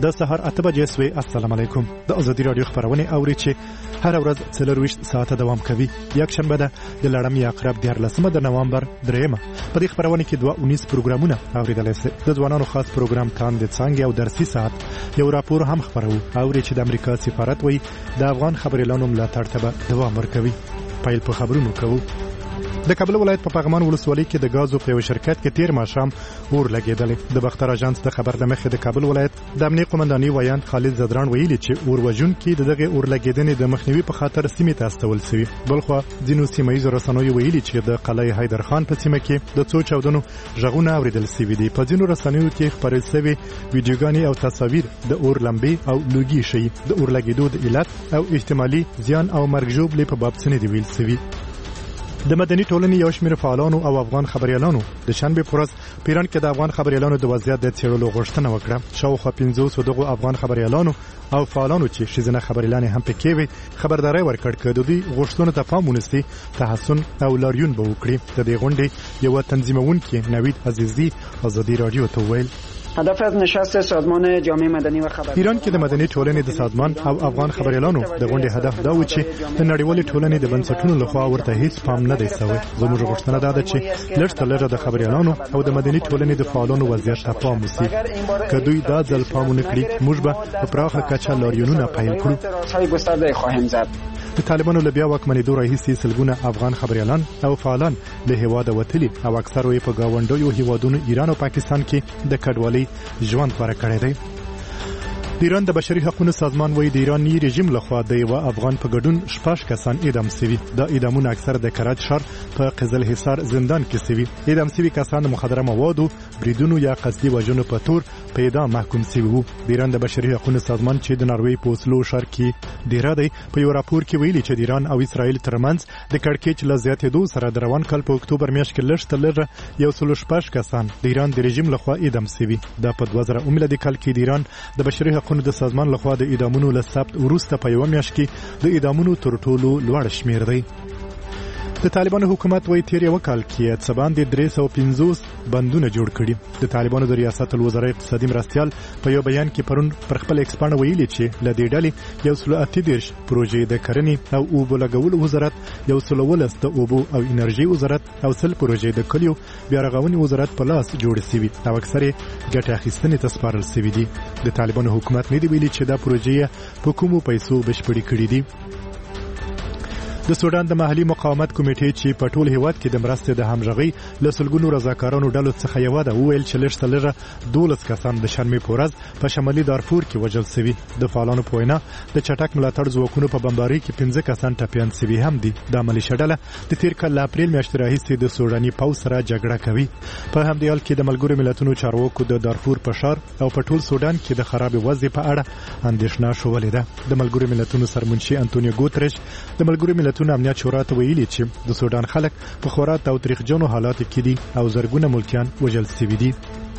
د سهار 8 بجې سوی. السلام علیکم. د ازادي رادیو خبرونه اوري چې هر ورځ 24 ساعته دوام کوي. یک شنبه ده د لړم عقرب 14 د نوامبر 3. په دې خبرونه کې 219 پروګرامونه اوریدل شي. د ځوانانو خاص پروګرام تان د څنګه او درسي ساعت یو راپور هم خبرو اوري چې د امریکا سفارت وایي د افغان خبريالانو ملاتړ ته دوام ورکوي. پایل په خبرونو کوو. د کابل ولایت په پغمان ولسوالۍ کې د غازو په شرکت کې تیر ماښام اور لګیدل. د بختر اژانس د خبر د مخې د کابل ولایت د امنیت قومنداني ویاند خالد زدران ویلي چې اور وژن کې دغه اور لګیدنې د مخنیوي په خاطر سیمې ته استول شوی. بلخو ځینو سیمایي رسنیو ویلي چې د قلعه حیدر خان په سیمه کې د څو چاودنو ژغونه اوریدل شوي دي. په ځینو رسنیو کې خبرې شوي ویډیوګانې او تصاویر د اور لمبې او لوګي شي د اور لګیدو د علت او احتمالي زیان او مرګ ژوبلې په باب څه دی ویل شوی. د مدني ټولنې یو شمېر فعالانو او افغان خبريالانو د شنبه پر ورځ پیران کې د افغان خبريالانو د وضعیت د څېړلو غوښتنه وکړه. شاوخوا 500 دغه افغان خبريالانو او فعالانو چې شزنه خبريالانې هم پکې وي خبرداري ورکړ چې د دوی غوښتنو ته پام ونیسي تحسن او لاریون به وکړي. د دې غونډې یو تنظیمونکي نوید عزیزی ازادي رادیو ته ویل هدف از نشست سازمان جامعه مدنی و خبررسانی ایران کې د مدني ټولنې د سازمان او افغان خبريالانو د غونډې هدف دا و چې د نړیوالې ټولنې د بنسټونو لخوا ورته هیڅ پام نه دی شوی. زموږ غوښتنه ده چې لږ د خبريالانو او د مدني ټولنې د فعالانو وضعیت ته پام وشي. که دوی دا ځل پام ونکړي موږ به په پراخه کچه لاریونونه پیل کړو. د طالبانو له بیا واکمنېدو راهیسې سلګونه افغان خبريالان او فعالان له هیواده وتلي او اکثره یې په گاونډیو هیوادونو ایران او پاکستان کې د کډوالۍ ژوند غوره کړی دی. د ایران د بشري حقوقو سازمان وایي د ایراني رژیم لخوا د یو افغان په ګډون 6 کسان اعدام شوي. دا اعدامونه اکثر د کراچ ښار په قزل حصار زندان کې شوي. اعدام شوي کسان د مخدره موادو بریدونو یا قصدي وژنو په تور په اعدام محکوم شوي وو. د ایران د بشري حقوقو سازمان چې د ناروې په اوسلو ښار کې ډیره دی په یو راپور کې ویلي چې د ایران او اسرائیل ترمنځ د کړکېچ له زیاتېدو سره د روان کال په اکتوبر میاشت کې لږ 116 کسان د ایران د رژیم لخوا اعدام شوي. دا په 2000 میلادي کال کې د ایران د بشري حقوقو د سازمان لخوا د اعدامونو له ثبت وروسته په یو میاشت کې د اعدامونو تر ټولو لوړ شمیر دی. د طالبانو حکومت وایي تیر یو کال کې څه باندې 350 بندونه جوړ کړي. د طالبانو د ریاست الوزرا اقتصادي مرستيال په یو بیان کې پرون پر خپل ایکسپانډ ویلي چې ل دې ډلې 138 پروژې د کرنې او اوبو لګولو وزارت 113 د اوبو او انرژي وزارت او 100 پروژې د کلیو بیا رغونې وزارت په لاس جوړ شوي او اکثره ګټه اخیستنې ته سپارل شوي دي. د طالبانو حکومت نه دی ویلي چې دا پروژې په کومو پیسو بشپړې کړې دي. د سودان د محلي مقاومت کمیټې چې په ټول هیواد کې د مرستې د همغږي لسلګونو رضاکارانو ډلو څخه یو ده ویل چې لږ 12 کسان د شنبه په ورځ په شمالي دارفور کې وژل شوي. د فعالانو په وینا د چټک ملاتړ ځواکونو په بمبارۍ کې 15 کسان ټپيان شوي هم دي. د عملی شډله د تیر کال اپریل میاشتې راهیسې د سوداني پوځ سره جګړه کوي. په همدې حال کې د ملګرو ملتونو چارواکو د دارفور په ښار او په ټول سودان کې د خراب وضع په اړه اندېښنه شولې ده. د ملګرو ملتونو سرمنشي انټونیو ګوتریش د ملګرو ملتونو امنیت شورا ته ویلي چې د سودان خلک په خورا تاوتریخجنو حالاتو کې دي او زرګونه ملکیان وژل شوي دي.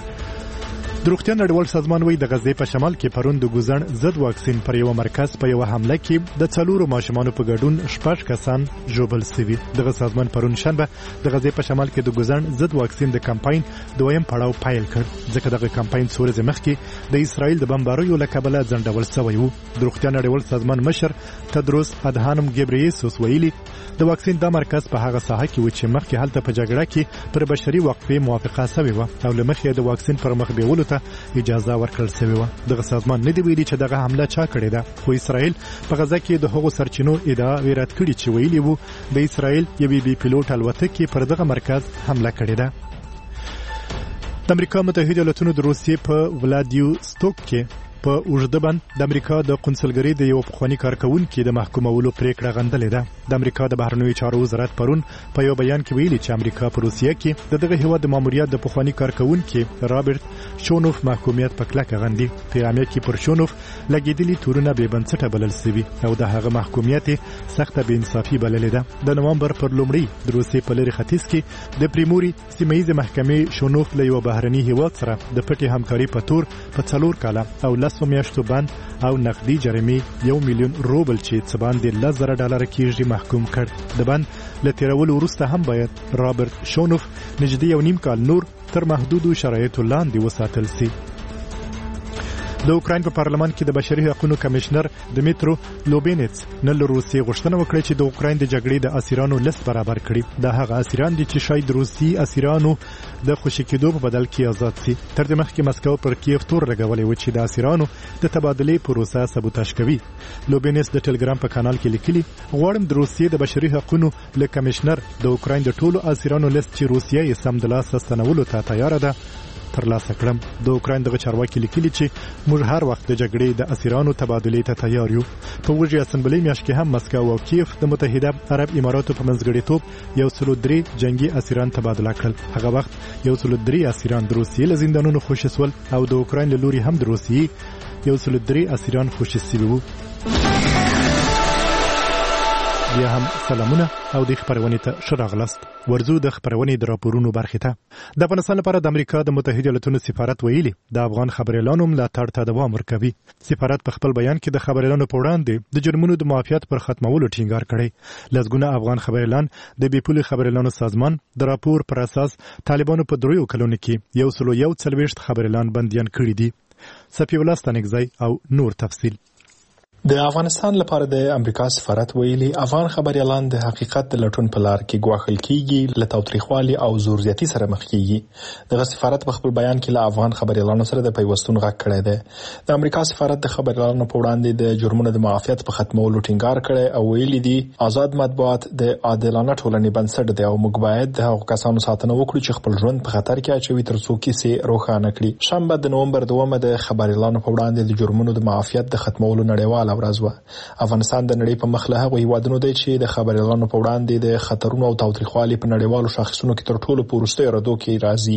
د روغتیا نړیوال سازمان وایي د غزې په شمال کې پرون د ګوزن ضد واکسین پر یو مرکز په یو حمله کې د 4 ماشومانو په ګډون 6 کسان ژوبل شوي. دغه سازمان پرون شنبه د غزې په شمال کې د ګوزن ضد واکسین د کمپاین دویم پړاو پیل کړ ځکه دغه کمپاین څو ورځې مخکې د اسرائیل د بمباریو له کبله ځنډول شوی وو. د روغتیا نړیوال سازمان مشر تدروس ادهانم ګبریسوس ویلي د واکسین د مرکز په هغه ساحه کې و چې مخکې هلته په جګړه کې پر بشري وقفې موافقه شوې و او لمخې د واکسین پر مخ بیولو ته اجازه ورکړل شوې و. دغه سازمان نه دی ویلي چې دغه حمله چا کړې ده خو اسرائیل په غزه کې د هغو سرچینو ادعا رد کړې چې ویلي وو د اسرائیل یو بي پیلوټ الوتکې پر دغه مرکز حمله کړې ده. د امریکا متحده ایالاتونو د روسیې په ولادیوستوک کې په اوږده بند د امریکا د قونسلګرۍ د یو پخوانی کارکونکي د محکومولو پریکړه غندلې ده. د امریکا د بهرنیو چارو وزارت پرون په یو بیان کې ویلي چې امریکا په روسیه کې دغه هیواد د ماموریت د پخوانی کارکونکي رابرټ شونوف محکومیت په کلکه غندي. پیغام کې پر شونوف لګیدلي تورونه به بنسټه بلل شوی او د هغه محکومیت سخته بې انصافي بللې ده. د نوامبر پر لومړۍ د روسیې په لری ختیځ کې د پریموري سیمه‌یزه محکمې شونوف له یو بهرني هیواد سره د پټي همکاري په تور په 4 کاله او میاشتو بند او نقدي جریمې 1 میلیون روبل چې څه باندې $10,000 کېږي محکوم کړ. د بند له تیرولو وروسته هم باید رابرټ شونوف نږدې 1.5 کال نور تر محدودو شرایطو لاندې وساتل شي. د اوکراین په پارلمان کې د بشري حقوقو کمشنر دمیترو لوبینیتس نن له روسیې غوښتنه وکړه چې د اوکراین د جګړې د اسیرانو لست برابر کړي. دا هغه اسیران دي چې شاید روسي اسیرانو د خوشی کېدو په بدل کې آزاد شي. تر دې مخکې مسکو پر کیف تور لګولې و چې د اسیرانو د تبادلې پروسه سبوتاژ کوي. لوبینیتس د ټلګرام په کانال کې لیکلي غواړم د روسیې د بشري حقوقو له کمشنر د اوکراین د ټولو اسیرانو لست چې روسیه یې سم د لاسه ستنولو ته تیار ده ترلاسه کړم. د اوکراین دغه چارواکي لیکلي چې موږ هر وخت د جګړې د اسیرانو تبادلې ته تیار یو. په وجه اسمبلی میاشت کې هم مسکو او کیف د متحده عرب اماراتو په منځګړیتوب 103 جنگي اسیران تبادله کړل. هغه وخت 103 اسیران د روسیې له زندانونو خوشي سول او د اوکراین له لوري هم د روسیې 103 اسیران خوشي شوي وو. بیا هم سلامونه او د خبرونې ته ښه راغلاست. ورځو د خبرونې د راپورونو برخې ته. د افغانستان لپاره د امریکا د متحده ایالاتونو سفارت ویلي د افغان خبريالانو ملاتړ ته دوام ورکوي. سفارت په خپل بیان کې د خبريالانو په وړاندې د جرمونو د معافیت پر ختمولو ټینګار کړی. لږونه افغان خبريالان د بیپولي خبريالانو سازمان د راپور پر اساس طالبانو په دریو کلونو کې 141 خبريالان بنديان کړي دي. صفي الله ستانکزی او نور تفصیل. د افغانستان لپاره د امریکا سفارت ویلي افغان خبريالان د حقیقت د لټون په لار کې ګواښل کیږي، له تاوتریخوالي او زور زیاتی سره مخ کیږي. دغه سفارت په خپل بیان کې له افغان خبريالانو سره د پیوستون غږ کړی دی. د امریکا سفارت د خبريالانو په وړاندې د جرمونو د معافیت په ختمولو ټینګار کړی او ویلي دي آزاد مطبوعات د عادلانه ټولنې بنسټ دی او موږ باید د هغو کسانو ساتنه وکړو چې خپل ژوند په خطر کې اچوي تر څو کیسې روښانه کړي. شنبه د نومبر 2 د خبريالانو په وړاندې د جرمونو د معافیت د ختمولو نړیواله ورځ و. افغانستان د نړۍ په مخ له هغو هیوادونو دی چې د خبريالانو په وړاندې د خطرونو او تاوتریخوالي په نړیوالو شاخصونو کې تر ټولو په وروستیو ردو کې راځي.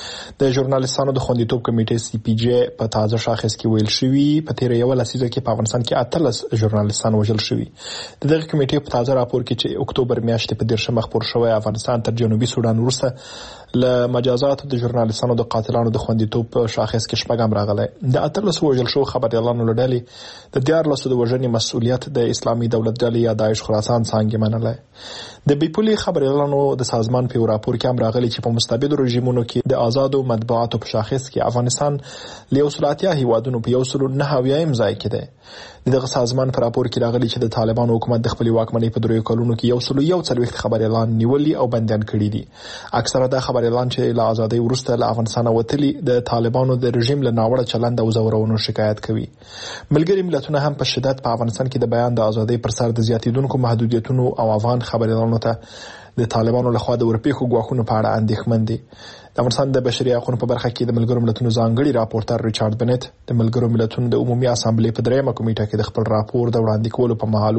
د ژورنالیستانو د خوندیتوب کمیټې سی پی جی په تازه شاخص کې ویل شوی په تیر یو لسیزه کې په افغانستان کې 18 ژورنالیستان وژل شوي. دغه کمیټې په تازه راپور کې چې اکتوبر میاشتې په 10 خپور شوی افغانستان تر جنوبي سودان وروسته له مجازات د ژورنالیستانو د قاتلانو د خوندیتوب په شاخص کې شپږم راغلی. د 18 وژل شو خبريالانو له ډلې د 14 د وژنې مسؤلیت د اسلامي دولت ډلې یا داعش خراسان څنګه منلای. د بیپولي خبريالانو د سازمان په راپور کې هم راغلي چې په مستبد رژیمونو کې د آزادو مطبوعاتو په شاخص کې افغانستان له 180 هیوادونو په 109 ځای کې دی. دغه سازمان په راپور کې راغلي چې د طالبانو حکومت د خپل واکمنۍ په دریو کلونو کې 141 خبريالان نیولي او بنديان کړي دي. اکثره د خبريالان چې له ازادۍ وروسته له افغانستان وتلي د طالبانو د رژیم له ناوړه چلند او زورونو شکایت کوي. ملګری ملتونه هم په شدت په افغانستان کې د بیان د ازادۍ پر سر د زیاتیدونکو محدودیتونو او افغان خبريالانو ته د طالبانو لخوا د ورپېښو ګواښونو په اړه اندېښمن دي. د افغانستان د بشري حقوقو په برخه کې د ملګرو ملتونو ځانګړي راپورټر ریچارډ بنت د ملګرو ملتونو د عمومي اسامبلې په 3مه کمیټه کې د خپل راپور د وړاندې کولو په مهال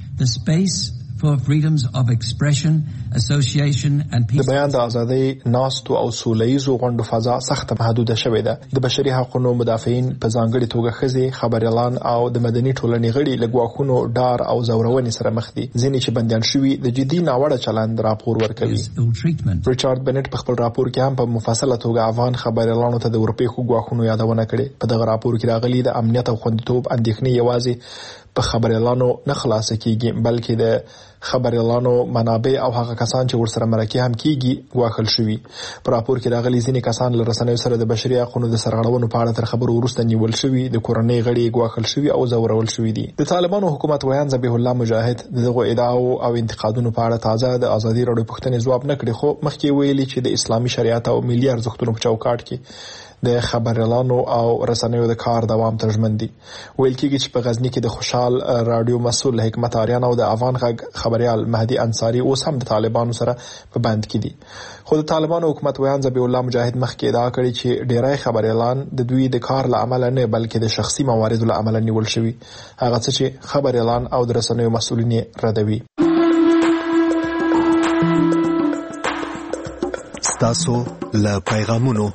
وویل for freedoms of expression, association and peace. د بیان د ازادۍ ناستو او سولهییزو غونډو فضا سخت محدوده شوې ده. د بشري حقوقو مدافعین په ځانګړي توګه ښځې، خبريالان او د مدني ټولنې غړي له ګواښونو ډار او زورونې سره مخ دي. ځینې چې بنديان شوي د جدي ناوړه چلند راپور ورکوي. ریچارډ بنت په خپل راپور کې هم په مفصله توګه افغان خبريالانو ته د ورپېښو ګواښونو یادونه کړې. په دغه راپور کې راغلي د امنیت او خوندیتوب اندېښنې یوازې په خبريالانو نه خلاص کیږي بلکې د خبريالانو منابع او هغه کسان چې ورسره مرکه هم کیږي ګواښل شوي. په راپور کې راغلي ځینې کسان له رسنیو سره د بشري حقوقو د سرغړونو په اړه تر خبرو وروسته نیول شوي، د کورنۍ غړي ګواښل شوي او زورول شوي دي. د طالبانو حکومت ویان ذبیح الله مجاهد دغه ادعاو او انتقادونو په اړه تازه د ازادي راډیو پوښتنې ځواب نه کړی، خو مخکې ویلي چې د اسلامي شریعت او ملي ارزښتونو په چوکاټ کې د خبريالانو او رسنیو د کار دوام تضمین دي. ویل کېږي چې په غزنی کې د خوشحال رادیو مسؤل حکمت آریان او د افغان غږ خبريال مهدي انصاری اوس هم د طالبانو سره په بند کې دي. خو د طالبانو حکومت ویان ذبیح الله مجاهد مخکې ادعا کړې چې ډیری خبريالان د دوی د کار له امله نه بلکې د شخصي مواردو له امله نیول شوي، هغه څه چې خبريالان او د رسنیو مسؤلین ردوي. ستاسو له پیغامونو.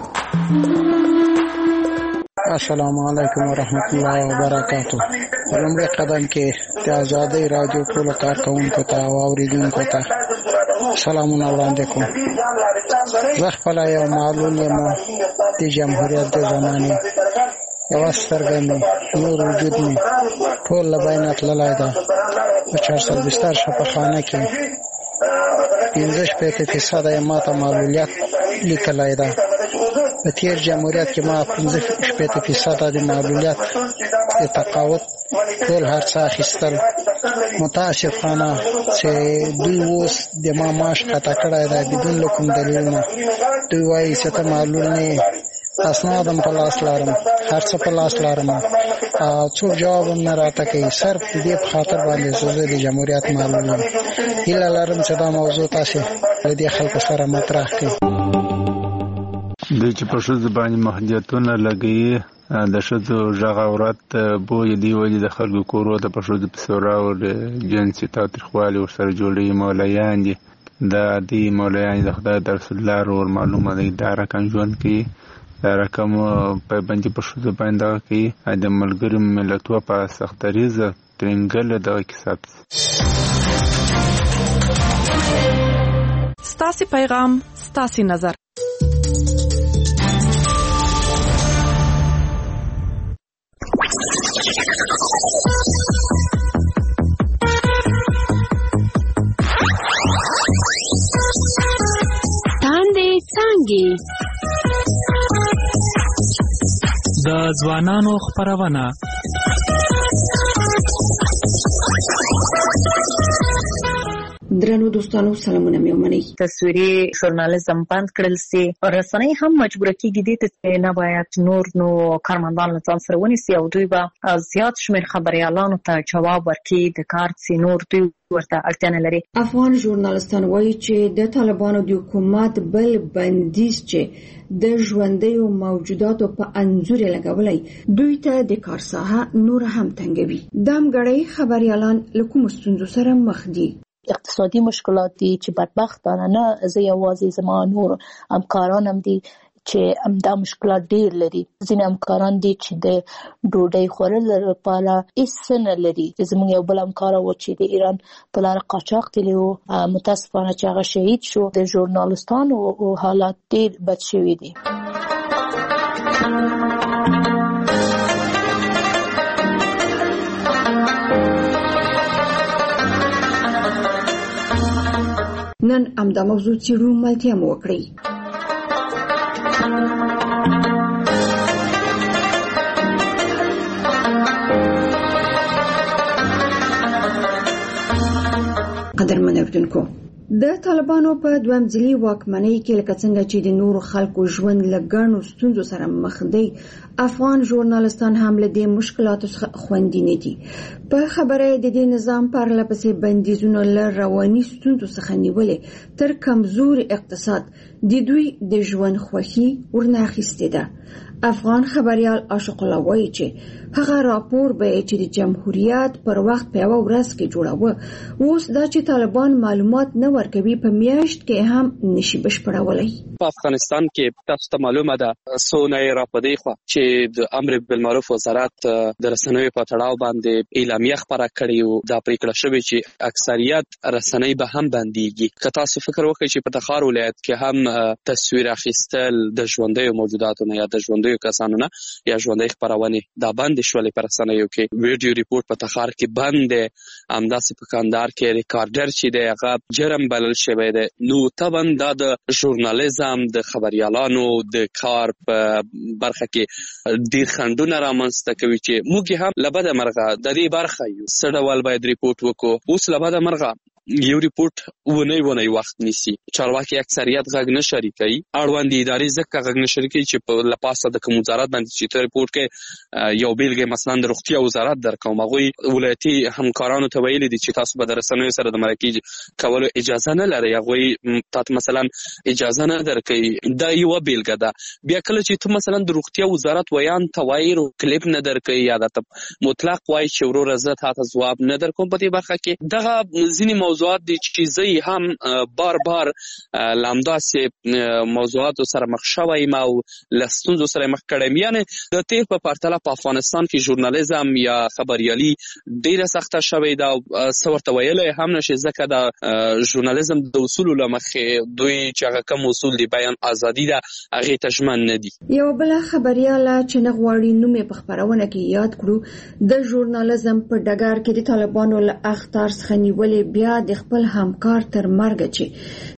السلام علیکم ورحمت الله وبرکاتہ. لومړی قدم کې د آزادۍ رادیو ټولو کارکوونکو ته او اوریدونکو ته سلامونه وړاندې کوم. زه خپله یو معلول یم د جمهوریت د زمانې یوه سترګه مې نور وجود مې ټول له بینه تللی ده. په 420 شفاخانه کې 15% یې ما ته معلولیت لیکلی ده. په تیر جمهوریت کې ما 15% د معلولیت د تقاعد ټول هر څه اخیستل. متاسفانه چې دوی اوس د ما معاش قطع کړی دی بدون له کوم دلیلونه. دوی وایي چې ته معلول نه یې، اسنادم په لاس لرم، هر څه په لاس لرم، څوک جواب هم نه راته کوي. صرف د دې په خاطر باندې زه د جمهوریت معلول یم. هیله لرم چې دا موضوع تاسې له دې خلکو سره مطرح کړئ. دوی چې په ښځو باندې محدودیتونه لګوي، د ښځو غږ عورت بوی دی ولې د خلکو کورو ته په ښځو پسې راوړ جنسي تاوتریخوالي ورسره جوړوي. مولیان دي، دا دی مولیان د خدای د رسول الله ور معلومه دی. دا رقم ژوند کوي، دا رقم پابندي په ښځو باندې دغه کوي. د ملګرو ملتونو په سختریزه ترنګل دغه کسب. ستاسې پیغام، ستاسې نظر. تاندې څانګې د ځوانانو خپرونه. درنو دوستانو سلامونه مې ومنئ. تصویري ژورنالیزم بند کړل سي او رسنۍ هم مجبور کیږي دې ته نه باید نور نو کارمندان له ځان سره ونیسي او دوی به زیات شمېر خبريالانو ته جواب ورکړي. د کار سي نور دوی ورته اړتیا نه لري. افغان ژورنالستان وایي چې د طالبانو د حکومت بل بندیز چې د ژوندیو موجوداتو په انځور لګولای دوی ته د کار ساحه نور هم تنګوي. دامګړی خبريالان له کوم ستونزو سره مخ دي؟ اقتصادي مشکلات دي چې بدبختانه نه زه یوازې زما نور همکاران هم دي چې دا مشکلات ډیر لري. ځینې همکاران دي چې د ډوډۍ خوړلو لپاره هیڅ نه لري. زموږ یو بل همکار و چې د ایران په لار قاچاق تللی و، متاسفانه چې هغه شهید شو. د ژورنالستانو حالات ډیر بد شوي دي. نن امدا موضوع څیړو ملتیا مو وکړي. قدرمن اوریدونکو، د طالبانو په دویم ځلي واکمنۍ کې لکه څنګه چې د نورو خلکو ژوند له ګڼو ستونزو سره مخ دی، افغان ژورنالستان هم له دې مشکلاتو څخه خوندي نه دي. په خبره د دې نظام پرله پسې بندیزونو له رواني ستونزو څخه نیولې تر کمزوري اقتصاد د دوی د ژوند خوښي ورنه اخیستې ده. افغان خبريال عاشق الله وایي چې هغه راپور به چې د جمهوریت پر وخت په یوه ورځ کې جوړاوه، اوس دا چې طالبان معلومات نه ورکوي په میاشت کې هم نشي بشپړولی. په افغانستان کې تاسو ته معلومه ده سونه را پدې خو چې د امر بالمعروف وزارت د رسنیو په تړاو باندې اعلامیه خبره کړې او دا پریکړه شوې چې اکثریت رسنۍ به هم بنديږي. که تاسو فکر وکړئ چې په تخار ولایت کې هم تصویر اخیستل د ژوندیو موجوداتو نه یا د ژوندیو کسانو نه یا ژوندۍ خبرونه دا بند شولې پر رسنیو کې. ویډیو ریپورت په تخار کې بند دی، همداسې په کندهار کې ریکارډر چې دی هغه جرم بلل شوی دی. نو طبعا دا د ژورنالیزم د خبريالانو د کار په برخه کې ډیر خندونه رامنځته کوي چې موږ هم لبد مرغه د دې برخه یو سړول باید ریپورت وکړو. اوس لبد مرغه یو ریپورت ونه وخت نیسی. چارواکي اکثریت غږ نه شریکي، اړوند ادارې ځکه غږ نه شریکي چې په لپاسه د کوم وزارت باندې چې ته ریپورت کې یو بیلګه مثلا د روغتیا وزارت درکوم، هغه ولایتي همکارانو ته ویلي دي چې تاسو به د رسنیو سره د مرکه کولو اجازه نه لري، هغه تاسو مثلا اجازه نه درکې. دا یو بیلګه ده. بیا کله چې ته مثلا د روغتیا وزارت ویان توایرو کلیپ نه درکې یا د مطلق وای چې ورور زه تاسو جواب نه درکوم په دې برخه کې دغه ځینی موضوعات دي چې زه هم بار لامداسې موضوعاتو سره مخ شوم او لستونزو سره مخ کړم. یعنی د تیر په پرتله په افغانستان کې ژورنالیزم یا خبريالي ډیره سخته شوې ده. څورته ویلې هم نشي ځکه د ژورنالیزم د اصول لمخې دوی چې هغه کوم اصول دي بیان ازادي ده هغه تشمن نه دي. یو بل خبرياله چې نه غواړي نوم په خبرونه کې یاد کړو، د ژورنالیزم په ډګر کې د طالبانو له اخطار څخه نیولې بیا د خپل همکار تر مرګ چې